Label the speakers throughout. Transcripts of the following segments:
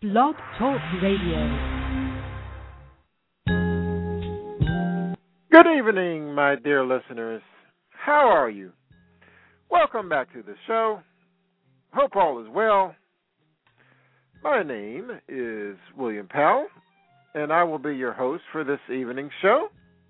Speaker 1: Blog Talk Radio.
Speaker 2: Good evening, my dear listeners. How are you? Welcome back to the show. Hope all is well. My name is William Powell, and I will be your host for this evening's show.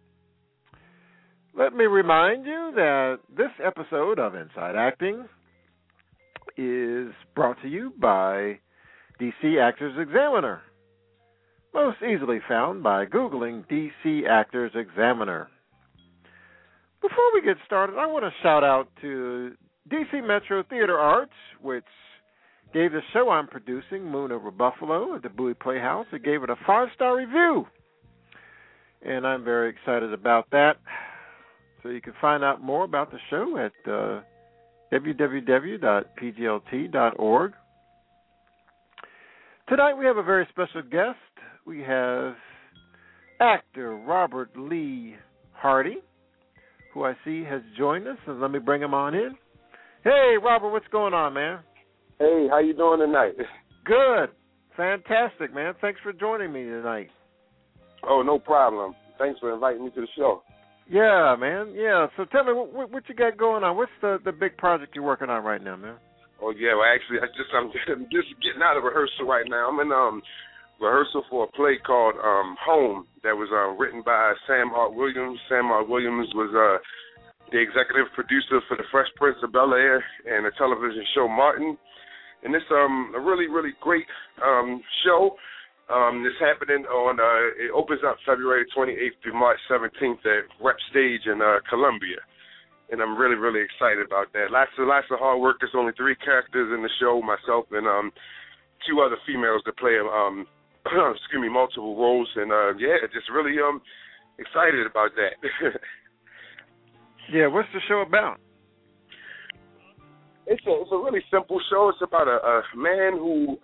Speaker 2: Let me remind you that this episode of Inside Acting is brought to you by DC Actors Examiner, most easily found by Googling DC Actors Examiner. Before we get started, I want to shout out to DC Metro Theater Arts, which gave the show I'm producing, Moon Over Buffalo, at the Bowie Playhouse. It gave it a 5-star review, and I'm very excited about that. So you can find out more about the show at www.pglt.org. Tonight we have a very special guest. We have actor Robert Lee Hardy, who I see has joined us, and let me bring him on in. Hey, Robert, what's going on, man?
Speaker 3: Hey, how you doing tonight?
Speaker 2: Good. Fantastic, man. Thanks for joining me tonight.
Speaker 3: Oh, no problem. Thanks for inviting me to the show.
Speaker 2: Yeah, man. Yeah. So tell me, what you got going on? What's the big project you're working on right now, man?
Speaker 3: Oh, yeah. Well, actually, I'm just getting out of rehearsal right now. I'm in rehearsal for a play called Home that was written by Sam Hart Williams. Sam Hart Williams was the executive producer for The Fresh Prince of Bel-Air and the television show Martin. And it's a really, really great show. It's happening on, it opens up February 28th through March 17th at Rep Stage in Columbia. And I'm really, really excited about that. Lots of hard work. There's only 3 characters in the show, myself and 2 other females that play, multiple roles. And, just really excited about that.
Speaker 2: Yeah, what's the show about?
Speaker 3: It's a really simple show. It's about a man who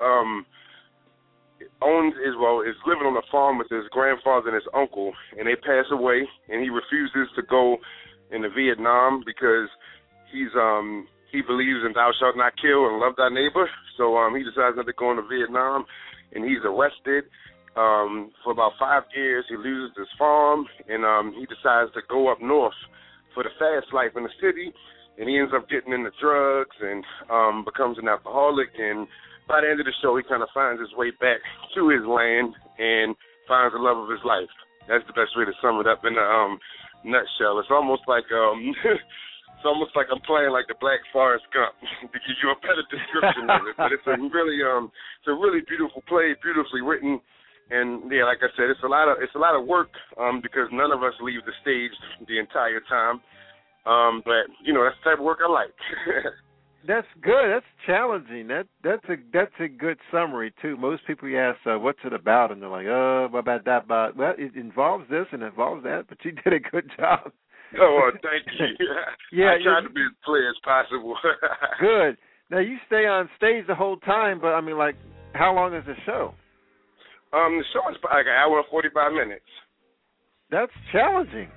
Speaker 3: is living on a farm with his grandfather and his uncle, and they pass away, and he refuses to go into Vietnam because he believes in thou shalt not kill and love thy neighbor. So he decides not to go into Vietnam, and he's arrested. For about 5 years, he loses his farm, and he decides to go up north for the fast life in the city, and he ends up getting into drugs and becomes an alcoholic. And by the end of the show, he kind of finds his way back to his land and finds the love of his life. That's the best way to sum it up in a nutshell. It's almost like I'm playing like the Black Forrest Gump to give you a better description of it. But it's a really beautiful play, beautifully written. And yeah, like I said, it's a lot of work because none of us leave the stage the entire time. But that's the type of work I like.
Speaker 2: That's good. That's challenging. That's a good summary too. Most people you ask, "What's it about?" and they're like, what about that?" But well, it involves this and involves that. But you did a good job.
Speaker 3: Oh, thank you.
Speaker 2: Yeah,
Speaker 3: I tried to be as clear as possible.
Speaker 2: Good. Now you stay on stage the whole time, but I mean, like, how long is the show?
Speaker 3: The show is like an hour and 45 minutes.
Speaker 2: That's challenging.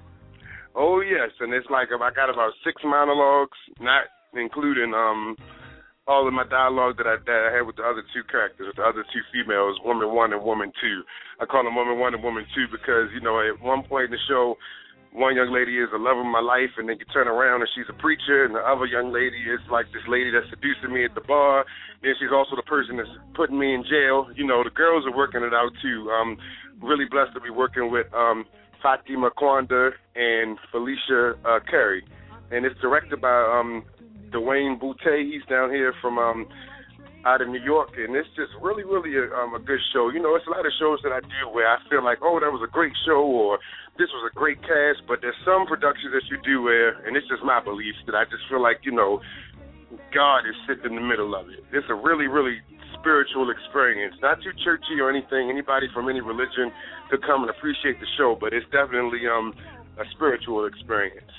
Speaker 3: Oh yes, and it's like I got about 6 monologues, not including all of my dialogue that I had with the other 2 characters, with the other 2 females, Woman 1 and Woman 2. I call them Woman 1 and Woman 2 because, at one point in the show, one young lady is the love of my life, and then you turn around and she's a preacher, and the other young lady is like this lady that's seducing me at the bar. Then she's also the person that's putting me in jail. The girls are working it out too. I'm really blessed to be working with Fatima Kwanda and Felicia Carey. And it's directed by Dwayne Boutte. He's down here from out of New York, and it's just really, really a good show. It's a lot of shows that I do where I feel like, oh, that was a great show, or this was a great cast, but there's some productions that you do where, and it's just my belief, that I just feel like, God is sitting in the middle of it. It's a really, really spiritual experience. Not too churchy or anything. Anybody from any religion could come and appreciate the show, but it's definitely a spiritual experience.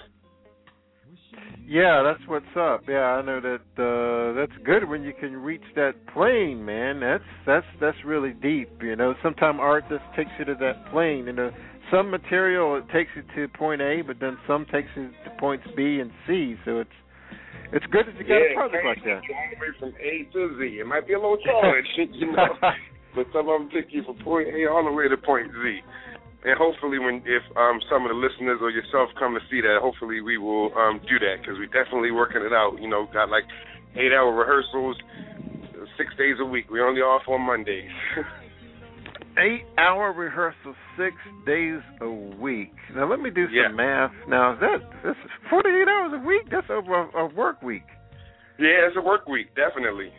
Speaker 2: Yeah, that's what's up. Yeah, I know that that's good when you can reach that plane, man. That's really deep, Sometimes art just takes you to that plane. Some material it takes you to point A, but then some takes you to points B and C. So It's good that you got a project like that.
Speaker 3: All the way from A to Z. It might be a little challenge, you know, but some of them take you from point A all the way to point Z. And hopefully, if some of the listeners or yourself come to see that, hopefully we will do that, because we're definitely working it out. You know, got like 8-hour rehearsals, 6 days a week. We only off on Mondays.
Speaker 2: 8-hour rehearsal, 6 days a week. Now let me do some math. Now that's 48 hours a week. That's over a work week.
Speaker 3: Yeah, it's a work week. Definitely.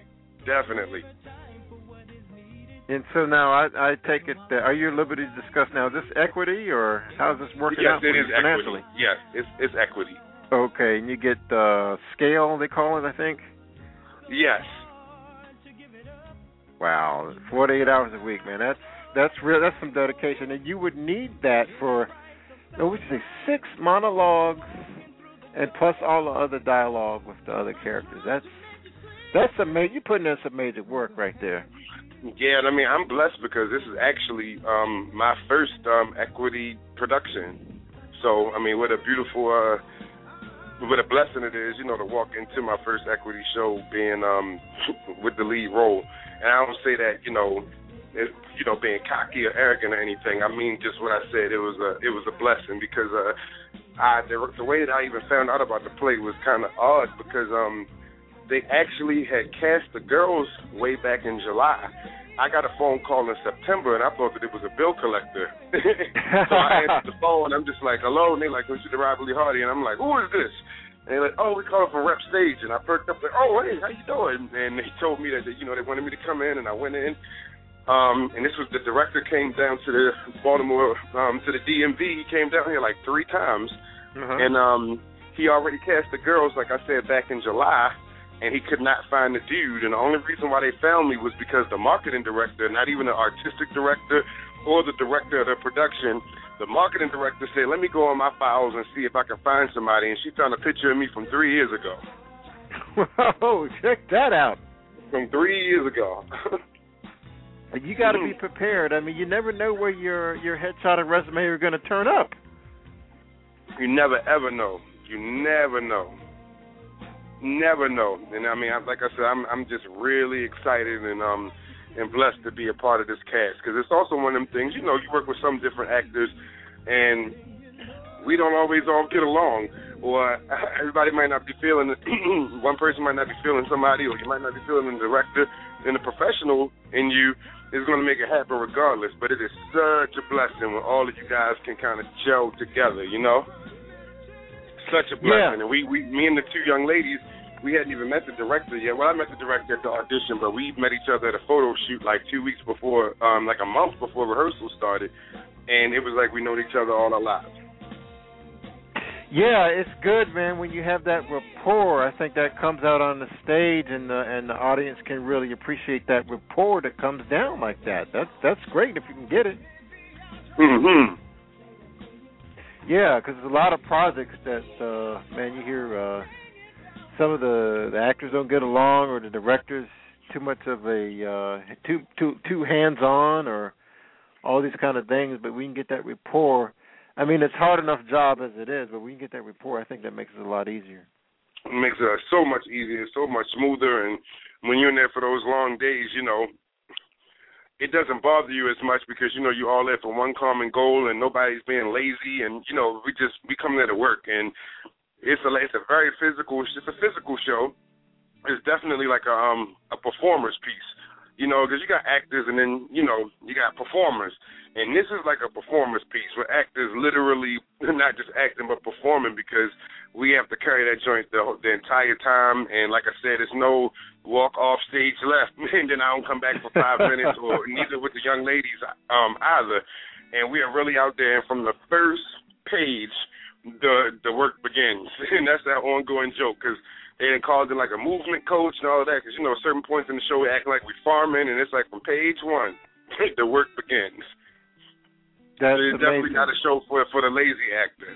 Speaker 2: And so now I take it. Are you at liberty to discuss now? Is this equity or how's this working out for you financially?
Speaker 3: Yes, it's equity.
Speaker 2: Okay, and you get scale, they call it, I think.
Speaker 3: Yes.
Speaker 2: Wow, 48 hours a week, man. That's real. That's some dedication, and you would need that for, what would you say, 6 monologues, and plus all the other dialogue with the other characters. That's amazing. You're putting in some major work right there.
Speaker 3: Yeah, and I mean, I'm blessed because this is actually my first equity production. So, I mean, what a beautiful, what a blessing it is, you know, to walk into my first equity show being with the lead role. And I don't say that, you know, being cocky or arrogant or anything. I mean, just what I said. It was a blessing because the way that I even found out about the play was kind of odd because they actually had cast the girls way back in July. I got a phone call in September, and I thought that it was a bill collector. So I answered the phone, and I'm just like, hello, and they're like, Mr. Robert Lee Hardy, and I'm like, who is this? And they're like, oh, we called from Rep Stage, and I perked up like, oh, hey, how you doing? And they told me that, they wanted me to come in, and I went in. And this was the director came down to the Baltimore, to the DMV. He came down here like 3 times, and he already cast the girls, like I said, back in July. And he could not find the dude. And the only reason why they found me was because the marketing director, not even the artistic director or the director of the production, the marketing director said, let me go on my files and see if I can find somebody. And she found a picture of me from 3 years ago.
Speaker 2: Whoa, check that out.
Speaker 3: From 3 years ago.
Speaker 2: You got to be prepared. I mean, you never know where your headshot and resume are going to turn up.
Speaker 3: You never, ever know. You never know. Never know. And I mean, like I said, I'm just really excited and blessed to be a part of this cast because it's also one of them things. You know, you work with some different actors, and we don't always all get along, or everybody might not be feeling it. One person might not be feeling somebody, or you might not be feeling the director. And the professional in you is going to make it happen regardless. But it is such a blessing when all of you guys can kind of gel together. You know. Such a blessing. Yeah. And me and the 2 young ladies, we hadn't even met the director yet. Well, I met the director at the audition, but we met each other at a photo shoot like 2 weeks before, like a month before rehearsal started. And it was like we known each other all our lives. Yeah,
Speaker 2: it's good, man, when you have that rapport. I think that comes out on the stage, and the audience can really appreciate that rapport that comes down like that. That's great if you can get it.
Speaker 3: Mm-hmm.
Speaker 2: Yeah, because there's a lot of projects that, man, you hear some of the actors don't get along, or the director's too much of a too hands-on, or all these kind of things. But we can get that rapport. I mean, it's hard enough job as it is, but we can get that rapport. I think that makes it a lot easier.
Speaker 3: It makes it so much easier, so much smoother, and when you're in there for those long days, you know, it doesn't bother you as much because, you know, you're all there for one common goal and nobody's being lazy, and, you know, we come there to work, and it's a very physical, it's a physical show. It's definitely like a performer's piece, you know, because you got actors and then, you know, you got performers. And this is like a performance piece where actors literally not just acting but performing, because we have to carry that joint the entire time. And like I said, there's no walk off stage left and then I don't come back for 5 minutes, or neither with the young ladies either. And we are really out there, and from the first page, the work begins. And that's that ongoing joke, because they done called it like a movement coach and all of that, because, you know, certain points in the show we act like we farming, and it's like from page 1, the work begins.
Speaker 2: That's
Speaker 3: it's definitely not a show for the lazy actor.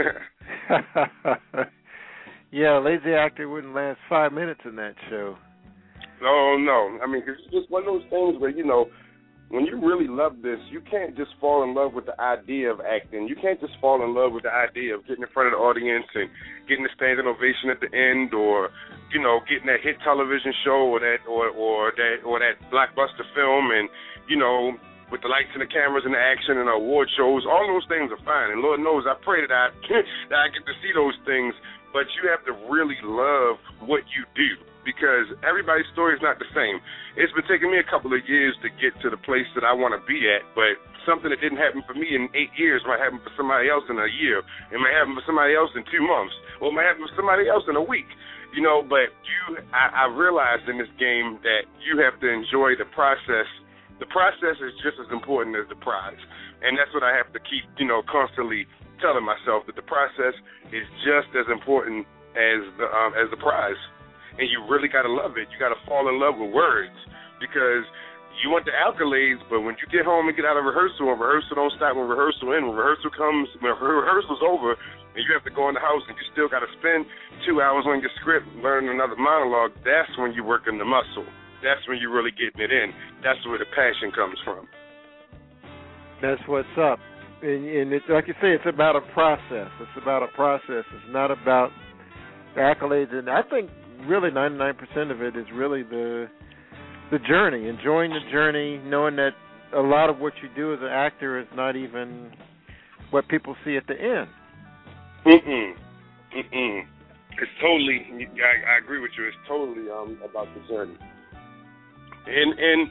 Speaker 2: Yeah, a lazy actor wouldn't last 5 minutes in that show.
Speaker 3: Oh, no. I mean, it's just one of those things where, you know, when you really love this, you can't just fall in love with the idea of acting. You can't just fall in love with the idea of getting in front of the audience and getting a standing ovation at the end, or getting that hit television show or that blockbuster film, and with the lights and the cameras and the action and the award shows. All those things are fine, and Lord knows I pray that I get to see those things. But you have to really love what you do, because everybody's story is not the same. It's been taking me a couple of years to get to the place that I want to be at, but something that didn't happen for me in 8 years might happen for somebody else in a year. It might happen for somebody else in 2 months, or it might happen for somebody else in a week. But I realized in this game that you have to enjoy the process. The process is just as important as the prize, and that's what I have to keep, constantly telling myself, that the process is just as important as the prize. And you really got to love it. You got to fall in love with words, because you want the accolades, but when you get home and get out of rehearsal, and rehearsal don't stop when rehearsal ends. When rehearsal's over, and you have to go in the house and you still got to spend 2 hours on your script learning another monologue, that's when you're working the muscle. That's when you're really getting it in. That's where the passion comes from.
Speaker 2: That's what's up. And it's, like you say, it's about a process. It's about a process. It's not about the accolades. And I think really 99% of it is really the journey, enjoying the journey, knowing that a lot of what you do as an actor is not even what people see at the end.
Speaker 3: It's totally, I agree with you, it's totally about the journey. And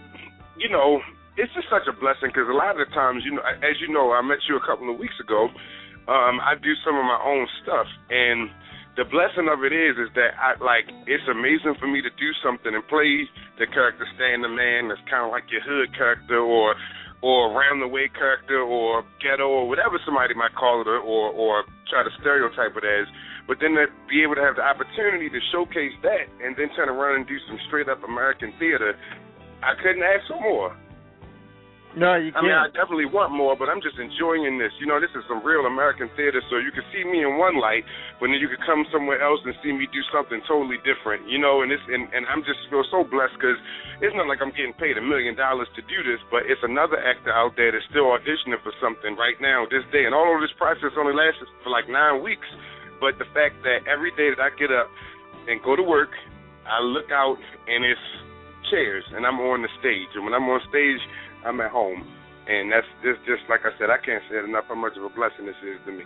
Speaker 3: it's just such a blessing, because a lot of the times, as you know, I met you a couple of weeks ago. I do some of my own stuff, and the blessing of it is that it's amazing for me to do something and play the character Stan the Man that's kind of like your hood character, or around the way character, or ghetto, or whatever somebody might call it, or try to stereotype it as. But then to be able to have the opportunity to showcase that and then turn around and do some straight up American theater, I couldn't ask for more.
Speaker 2: No, you can't.
Speaker 3: I mean, I definitely want more, but I'm just enjoying this. This is some real American theater, so you can see me in one light, but then you can come somewhere else and see me do something totally different, and I'm just feel so blessed, because it's not like I'm getting paid $1 million to do this, but it's another actor out there that's still auditioning for something right now, this day, and all of this process only lasted for like 9 weeks, but the fact that every day that I get up and go to work, I look out and it's chairs, and I'm on the stage, and when I'm on stage, I'm at home, and that's just like I said, I can't say enough how much of a blessing this is to me.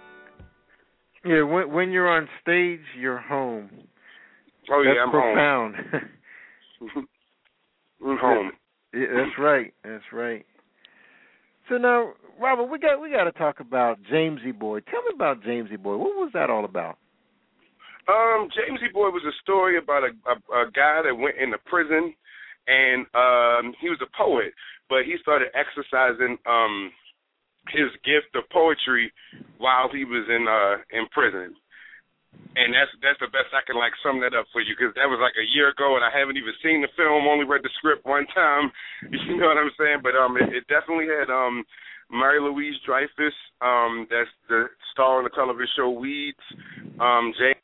Speaker 2: Yeah, when you're on stage, you're home.
Speaker 3: Oh,
Speaker 2: that's
Speaker 3: yeah, I'm
Speaker 2: profound.
Speaker 3: Home. I'm home.
Speaker 2: Yeah, that's right. That's right. So now, Robert, we got to talk about Jamesy Boy. Tell me about Jamesy Boy. What was that all about?
Speaker 3: Jamesy Boy was a story about a guy that went into prison, and he was a poet, but he started exercising his gift of poetry while he was in prison. And that's the best I can sum that up for you, because that was like a year ago, and I haven't even seen the film, only read the script one time. You know what I'm saying? But it definitely had Mary Louise Dreyfus, that's the star on the television show Weeds. James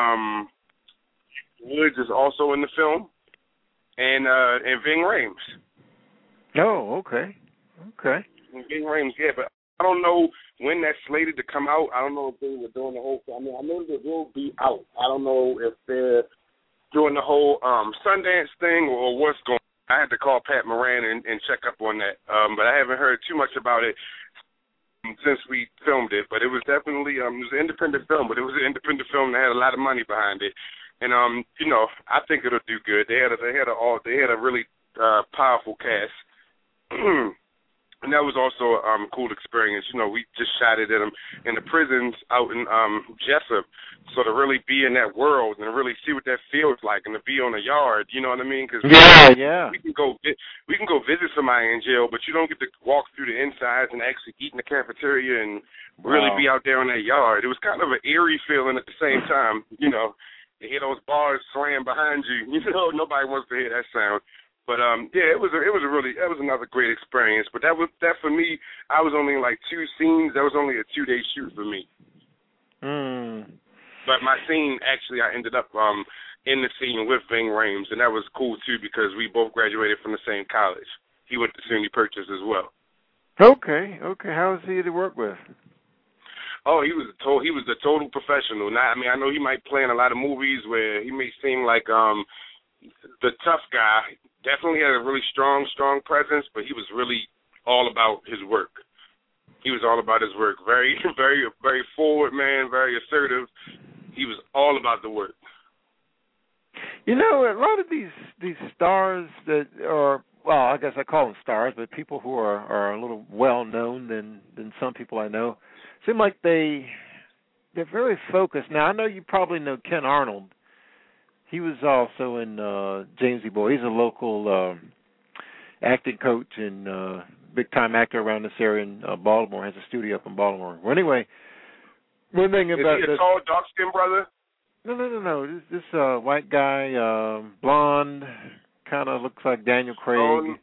Speaker 3: Woods is also in the film, and Ving Rhames.
Speaker 2: Oh, okay.
Speaker 3: And Ving Rhames, yeah, but I don't know when that's slated to come out. I don't know if they were doing the whole thing. I mean, I know it will be out. I don't know if they're doing the whole Sundance thing or what's going on. I had to call Pat Moran and check up on that, but I haven't heard too much about it since we filmed it. But it was definitely it was an independent film, but it was an independent film that had a lot of money behind it, and I think it'll do good. They had a really powerful cast. And that was also a cool experience. We just shot it in the prisons out in Jessup, so to really be in that world and really see what that feels like, and to be on a yard, you know what I mean? Because we can go visit somebody in jail, but you don't get to walk through the insides and actually eat in the cafeteria and really be out there on that yard. It was kind of an eerie feeling at the same time. You hear those bars slam behind you. Nobody wants to hear that sound. But it was another great experience. But that for me, I was only in 2 scenes. That was only a 2-day shoot for me. But my scene, actually, I ended up in the scene with Ving Rhames, and that was cool too, because we both graduated from the same college. he went to SUNY Purchase as well.
Speaker 2: Okay. How was he to work with?
Speaker 3: Oh, he was the total professional. Now, I mean, I know he might play in a lot of movies where he may seem like the tough guy. Definitely had a really strong presence, but he was really all about his work. He was all about his work. Very, very, very forward man, very assertive. He was all about the work.
Speaker 2: You know, a lot of these stars that are, well, I guess I call them stars, but people who are a little well known than some people I know, seem like they're very focused. Now, I know you probably know Ken Arnold. He was also in James E. Boy. He's a local acting coach and big-time actor around this area in Baltimore. Has a studio up in Baltimore. Well, anyway, one thing about
Speaker 3: Is he a tall, dark-skinned brother?
Speaker 2: No. This white guy, blonde, kind of looks like Daniel Craig.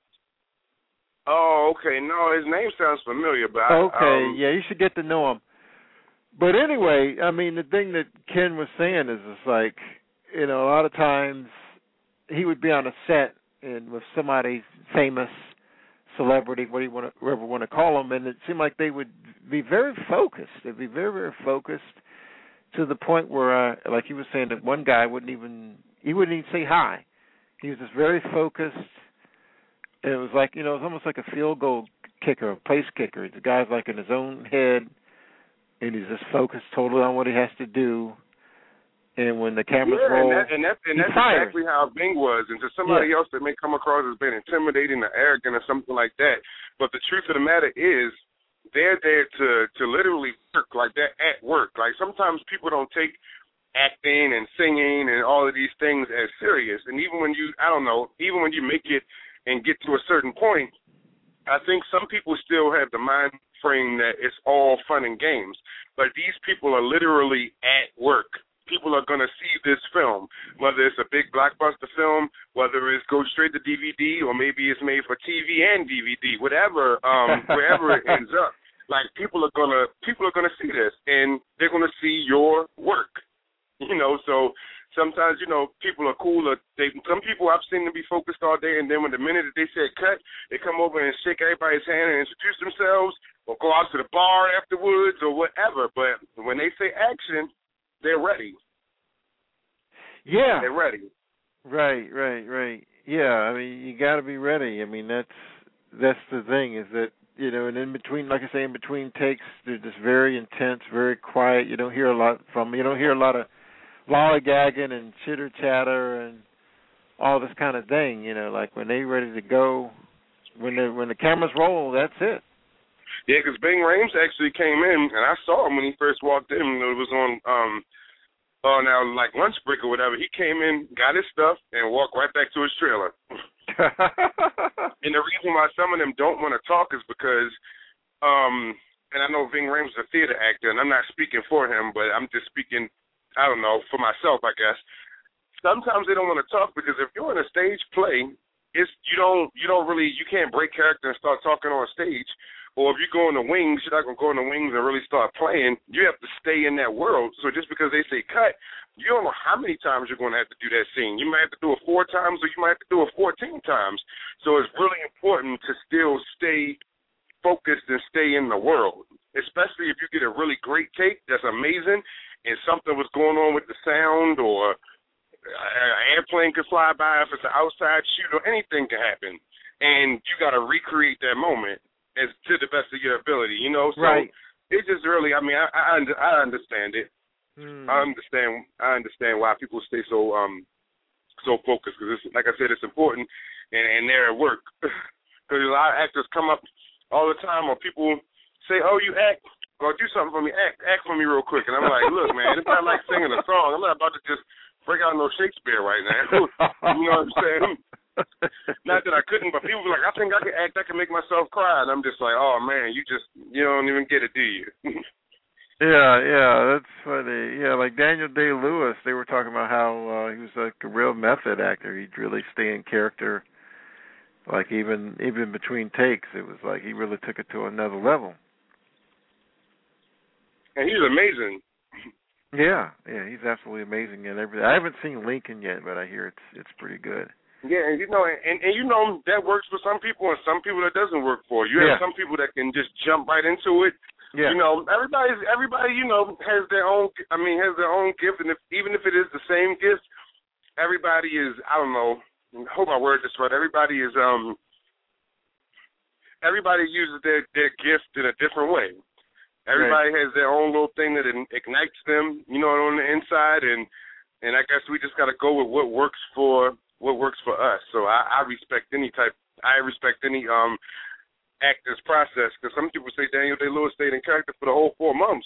Speaker 3: Oh, okay. No, his name sounds familiar, but
Speaker 2: yeah, you should get to know him. But anyway, I mean, the thing that Ken was saying is, it's like, you know, a lot of times he would be on a set and with somebody famous, celebrity, whatever you want to call them, and it seemed like they would be very focused. They'd be very, very focused to the point where, like he was saying, that one guy wouldn't even say hi. He was just very focused. And it was like, you know, it was almost like a field goal kicker, a place kicker. The guy's like in his own head, and he's just focused totally on what he has to do. And when the cameras roll,
Speaker 3: and that's exactly how Bing was. And to somebody else that may come across as being intimidating or arrogant or something like that, but the truth of the matter is, they're there to literally work, like they're at work. Like sometimes people don't take acting and singing and all of these things as serious. And even when you make it and get to a certain point, I think some people still have the mind frame that it's all fun and games. But these people are literally at work. People are going to see this film, whether it's a big blockbuster film, whether it's go straight to DVD, or maybe it's made for TV and DVD, whatever, wherever it ends up. Like people are gonna see this, and they're gonna see your work. You know, so sometimes, you know, people are cool. Some people I've seen them be focused all day, and then when the minute that they said cut, they come over and shake everybody's hand and introduce themselves, or go out to the bar afterwards, or whatever. But when they say action, they're ready.
Speaker 2: Yeah,
Speaker 3: they're ready.
Speaker 2: Right. Yeah, I mean, you got to be ready. I mean, that's the thing, is that, you know, and in between, like I say, in between takes, they're just very intense, very quiet. You don't hear a lot of lollygagging and chitter chatter and all this kind of thing. You know, like when they're ready to go, when the cameras roll, that's it.
Speaker 3: Yeah, because Bing Rames actually came in, and I saw him when he first walked in. It was on now like lunch break or whatever. He came in, got his stuff, and walked right back to his trailer. And the reason why some of them don't want to talk is because, and I know Ving Rhames is a theater actor, and I'm not speaking for him, but I'm just speaking, I don't know, for myself, I guess. Sometimes they don't want to talk because if you're in a stage play, you can't break character and start talking on stage. Or if you go in the wings, you're not going to go in the wings and really start playing. You have to stay in that world. So just because they say cut, you don't know how many times you're going to have to do that scene. You might have to do it 4 times, or you might have to do it 14 times. So it's really important to still stay focused and stay in the world, especially if you get a really great take that's amazing and something was going on with the sound, or an airplane could fly by if it's an outside shoot, or anything can happen. And you got to recreate that moment as to the best of your ability, you know. So
Speaker 2: right.
Speaker 3: It's just really, I mean, I understand it. I understand why people stay so focused, because, like I said, it's important, and they're at work. Because a lot of actors come up all the time, or people say, "Oh, you act, or do something for me, act for me real quick," and I'm like, "Look, man, it's not like singing a song. I'm not about to just break out no Shakespeare right now." You know what I'm saying? Not that I couldn't, but people were like, "I think I can act. I can make myself cry," and I'm just like, "Oh man, you don't even get it, do you?"
Speaker 2: Yeah, that's funny. Yeah, like Daniel Day-Lewis, they were talking about how he was like a real method actor. He'd really stay in character. Like even between takes, it was like he really took it to another level.
Speaker 3: And he's amazing.
Speaker 2: Yeah, he's absolutely amazing and everything. I haven't seen Lincoln yet, but I hear it's pretty good.
Speaker 3: Yeah, and that works for some people and some people that doesn't work for. You have some people that can just jump right into it. Yeah. Everybody, has their own gift, and even if it is the same gift, everybody is, I don't know, I hope I word this right. Everybody uses their gift in a different way. Everybody has their own little thing that ignites them, on the inside, and I guess we just got to go with what works for us. So I respect any actor's process, because some people say Daniel Day-Lewis stayed in character for the whole 4 months.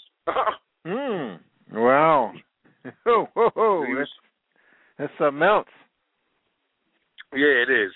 Speaker 2: Wow. Whoa. That's something else.
Speaker 3: Yeah, it is.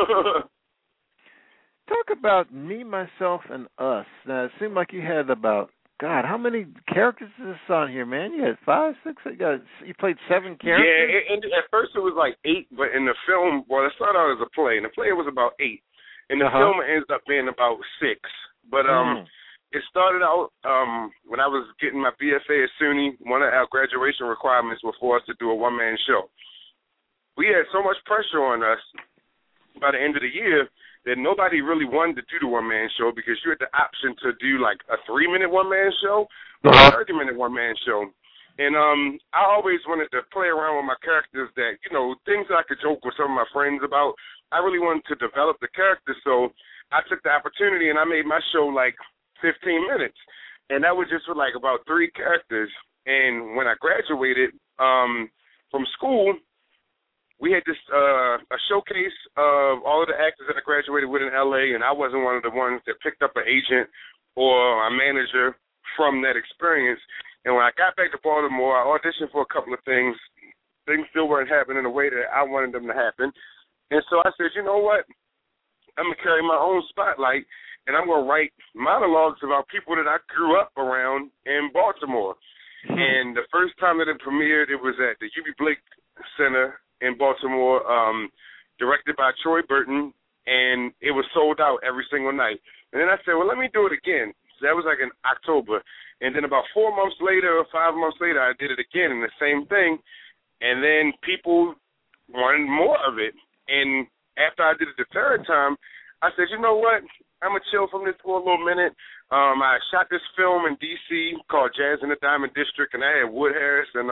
Speaker 2: Talk about Me, Myself, and Us. Now, it seemed like you had about, God, how many characters is this on here, man? You had 5, 6? You played 7 characters?
Speaker 3: Yeah, and at first it was like 8, but in the film, it started out as a play. In the play, it was about 8. In the film, it ends up being about 6. But it started out when I was getting my BFA at SUNY. One of our graduation requirements was for us to do a one-man show. We had so much pressure on us by the end of the year that nobody really wanted to do the one-man show, because you had the option to do like a 3-minute one-man show or a 30-minute one-man show. And I always wanted to play around with my characters that, things that I could joke with some of my friends about. I really wanted to develop the characters, so I took the opportunity and I made my show like 15 minutes. And that was just with like about 3 characters. And when I graduated from school, we had this a showcase of all of the actors that I graduated with in L.A., and I wasn't one of the ones that picked up an agent or a manager from that experience. And when I got back to Baltimore, I auditioned for a couple of things. Things still weren't happening the way that I wanted them to happen. And so I said, you know what? I'm going to carry my own spotlight, and I'm going to write monologues about people that I grew up around in Baltimore. And the first time that it premiered, it was at the UB Blake Center in Baltimore, directed by Troy Burton, and it was sold out every single night. And then I said, well, let me do it again. So that was like in October. And then about 4 months later or 5 months later, I did it again, and the same thing. And then people wanted more of it. And after I did it the third time, I said, you know what? I'm going to chill from this for a little minute. I shot this film in D.C. called Jazz in the Diamond District, and I had Wood Harris, and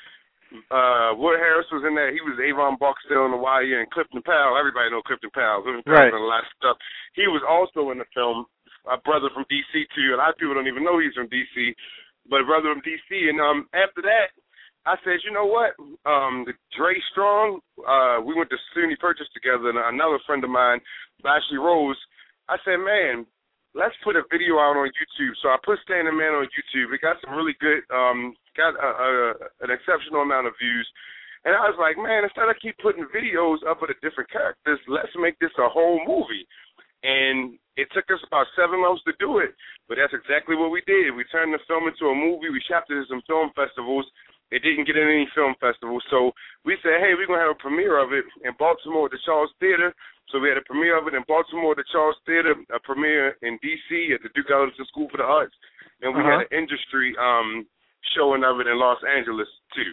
Speaker 3: Wood Harris was in there. He was Avon Barksdale in the YA, and Clifton Powell. Everybody know Clifton Powell. Clifton Powell and a lot of stuff. He was also in the film, a brother from D.C. too. A lot of people don't even know he's from D.C., but a brother from D.C. And after that, I said, you know what? Dre Strong, we went to SUNY Purchase together, and another friend of mine, Lashley Rose, I said, man, let's put a video out on YouTube. So I put Stand the Man on YouTube. It got some really good, got an exceptional amount of views. And I was like, man, instead of keep putting videos up of the different characters, let's make this a whole movie. And it took us about 7 months to do it, but that's exactly what we did. We turned the film into a movie. We shot it at some film festivals. It didn't get in any film festivals. So we said, hey, we're going to have a premiere of it in Baltimore at the Charles Theater. So we had a premiere of it in Baltimore at the Charles Theater, a premiere in D.C. at the Duke Ellington School for the Arts, and we had an industry showing of it in Los Angeles, too.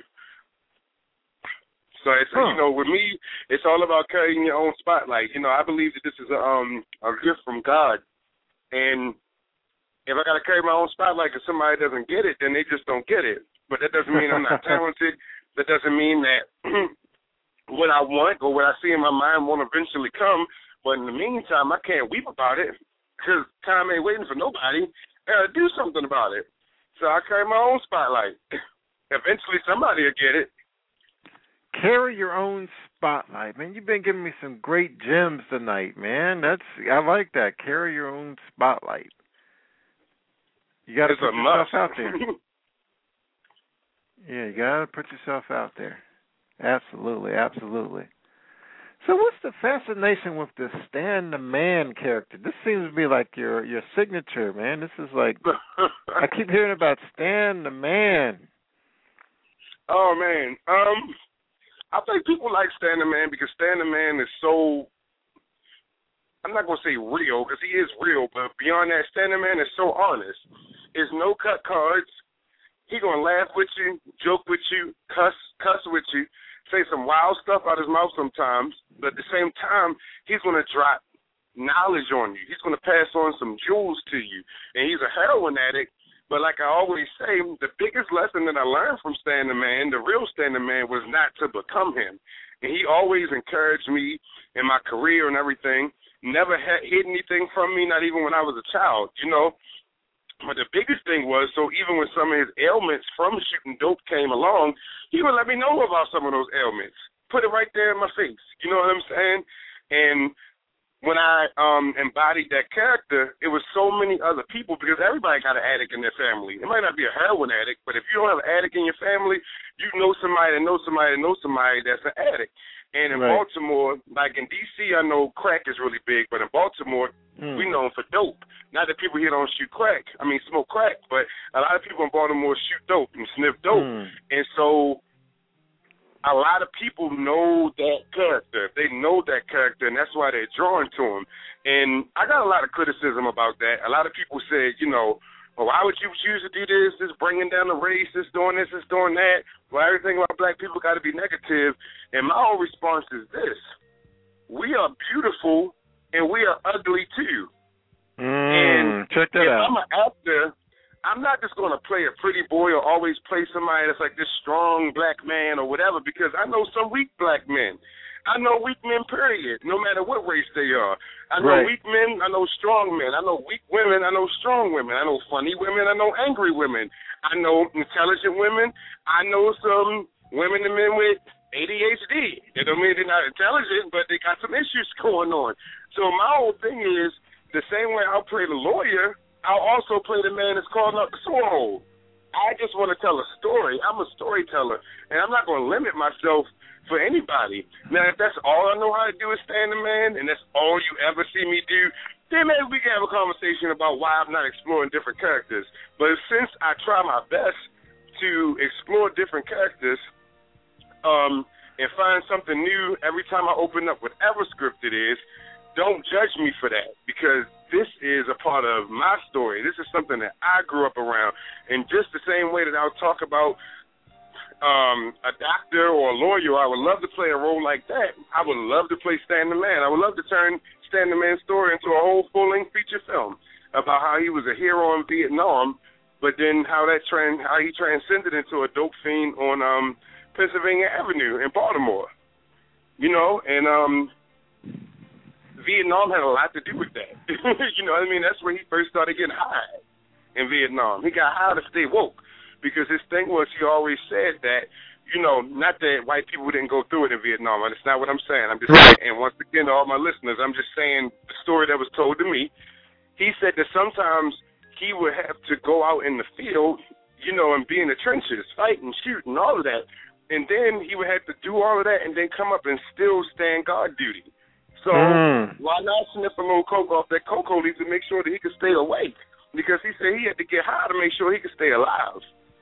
Speaker 3: So, it's, with me, it's all about carrying your own spotlight. I believe that this is a gift from God. And if I got to carry my own spotlight because somebody doesn't get it, then they just don't get it. But that doesn't mean I'm not talented. That doesn't mean that what I want or what I see in my mind won't eventually come. But in the meantime, I can't weep about it because time ain't waiting for nobody. I got to do something about it. So I carry my own spotlight. Eventually somebody will get it.
Speaker 2: Carry your own spotlight. Man, you've been giving me some great gems tonight, man. I like that. Carry your own spotlight. You got to put yourself out there. Yeah, you got to put yourself out there. Absolutely, absolutely. So what's the fascination with the Stan the Man character? This seems to be like your signature, man. This is like, I keep hearing about Stan the Man.
Speaker 3: Oh, man. I think people like Stan the Man because Stan the Man is so, I'm not going to say real because he is real, but beyond that, Stan the Man is so honest. There's no cut cards. He going to laugh with you, joke with you, cuss with you. say some wild stuff out his mouth sometimes, but at the same time, he's going to drop knowledge on you. He's going to pass on some jewels to you. And he's a heroin addict, but like I always say, the biggest lesson that I learned from Stan the Man, the real Stan the Man, was not to become him. And he always encouraged me in my career and everything, never hid anything from me, not even when I was a child, you know. But the biggest thing was, so even when some of his ailments from shooting dope came along, he would let me know about some of those ailments. Put it right there in my face. You know what I'm saying? And when I embodied that character, it was so many other people, because everybody got an addict in their family. It might not be a heroin addict, but if you don't have an addict in your family, you know somebody that knows somebody that knows somebody that's an addict. And in Baltimore, like in D.C., I know crack is really big, but in Baltimore, we known for dope. Not that people here don't smoke crack, but a lot of people in Baltimore shoot dope and sniff dope. And so a lot of people know that character. They know that character, and that's why they're drawn to him. And I got a lot of criticism about that. A lot of people said, you know, well, why would you choose to do this? This bringing down the race, this doing this, this doing that. Well, everything about black people got to be negative. And my whole response is this. We are beautiful, and we are ugly, too. And
Speaker 2: check that out.
Speaker 3: If I'm an actor, I'm not just going to play a pretty boy or always play somebody that's like this strong black man or whatever, because I know some weak black men. I know weak men, period, no matter what race they are. I know weak men, I know strong men. I know weak women, I know strong women. I know funny women, I know angry women. I know intelligent women. I know some women and men with ADHD. That don't mean they're not intelligent, but they got some issues going on. So my whole thing is, the same way I'll play the lawyer, I'll also play the man that's calling up the sewer hole. I just want to tell a story. I'm a storyteller, and I'm not going to limit myself for anybody. Now, if that's all I know how to do is Stan the Man, and that's all you ever see me do, then maybe we can have a conversation about why I'm not exploring different characters. But since I try my best to explore different characters and find something new every time I open up whatever script it is, don't judge me for that, because this is a part of my story. This is something that I grew up around. And just the same way that I'll talk about a doctor or a lawyer, I would love to play a role like that. I would love to play Stan the Man. I would love to turn Stan the Man's story into a whole full-length feature film about how he was a hero in Vietnam, but then how he transcended into a dope fiend on Pennsylvania Avenue in Baltimore. You know, and Vietnam had a lot to do with that. You know what I mean? That's where he first started getting high in Vietnam. He got high to stay woke, because his thing was, he always said that, you know, not that white people didn't go through it in Vietnam. That's not what I'm saying. I'm just saying, and once again, to all my listeners, I'm just saying the story that was told to me. He said that sometimes he would have to go out in the field, you know, and be in the trenches, fight and shoot and all of that. And then he would have to do all of that and then come up and still stand guard duty. So why not sniff a little coke off that cocoa leaf to make sure that he could stay awake? Because he said he had to get high to make sure he could stay alive.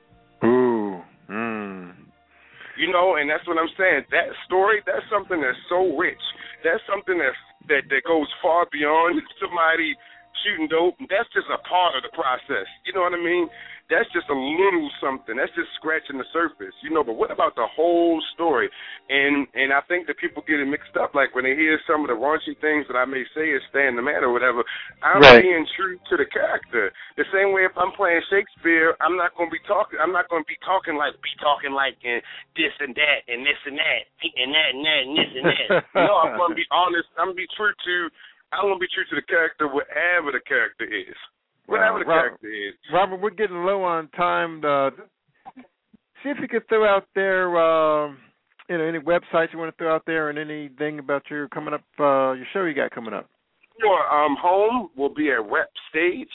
Speaker 3: You know, and that's what I'm saying. That story, that's something that's so rich. That's something that goes far beyond somebody shooting dope. That's just a part of the process. You know what I mean? That's just a little something. That's just scratching the surface, you know. But what about the whole story? And I think that people get it mixed up. Like when they hear some of the raunchy things that I may say is Stan the Man or whatever, I'm being true to the character. The same way if I'm playing Shakespeare, I'm not going to be talking like and this and that and this and that and that and that and this and that. No, I'm going to be honest. I'm going to be true to the character, whatever the character is. Whatever the character is.
Speaker 2: Robert, we're getting low on time. See if you could throw out there, any websites you want to throw out there, and anything about your coming up, your show you got coming up.
Speaker 3: Sure. Home will be at Rep Stage,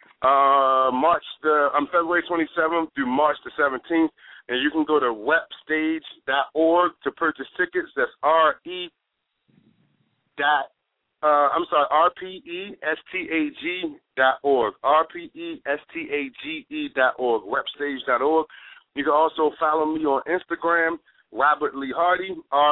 Speaker 3: February 27th through March the 17th, and you can go to repstage.org to purchase tickets. That's RPESTAG.org. RPESTAGE.org. Repstage.org. You can also follow me on Instagram, Robert Lee Hardy,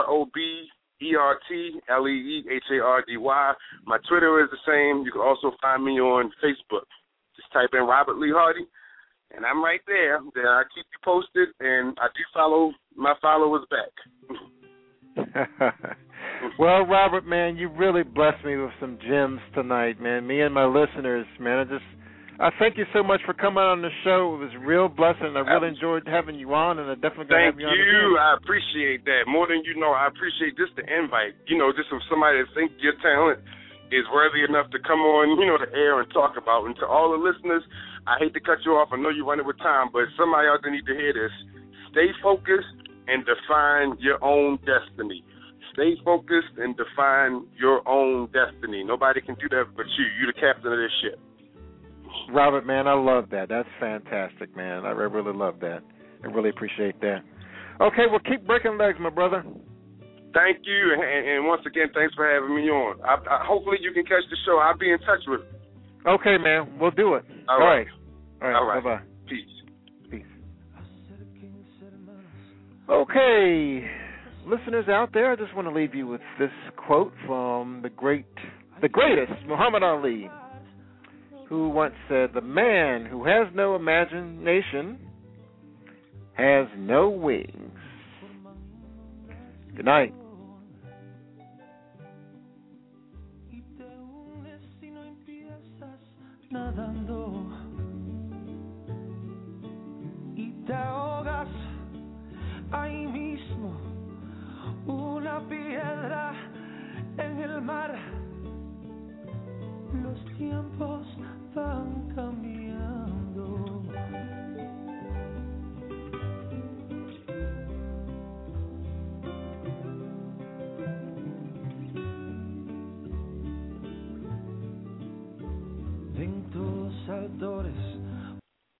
Speaker 3: ROBERTLEEHARDY. My Twitter is the same. You can also find me on Facebook. Just type in Robert Lee Hardy. and I'm right there. Then I keep you posted, and I do follow my followers back.
Speaker 2: Well, Robert, man, you really blessed me with some gems tonight, man. Me and my listeners, man. I thank you so much for coming on the show. It was a real blessing. I really enjoyed having you on, and I definitely going to have you on again.
Speaker 3: Thank you. I appreciate that. More than you know, I appreciate just the invite. You know, just from somebody that thinks your talent is worthy enough to come on, you know, the air and talk about. And to all the listeners, I hate to cut you off. I know you're running with time, but somebody out there need to hear this. Stay focused and define your own destiny. Stay focused and define your own destiny. Nobody can do that but you. You're the captain of this ship.
Speaker 2: Robert, man, I love that. That's fantastic, man. I really love that. I really appreciate that. Okay, well, keep breaking legs, my brother.
Speaker 3: Thank you, and once again, thanks for having me on. Hopefully you can catch the show. I'll be in touch with you.
Speaker 2: Okay, man. We'll do it.
Speaker 3: All right.
Speaker 2: Bye-bye.
Speaker 3: Peace.
Speaker 2: Okay, listeners out there, I just want to leave you with this quote from the greatest, Muhammad Ali, who once said, "The man who has no imagination has no wings." Good night.
Speaker 4: Nadando y te ahogas ahí mismo, una piedra en el mar. Los tiempos van cambiando. Ventos saltores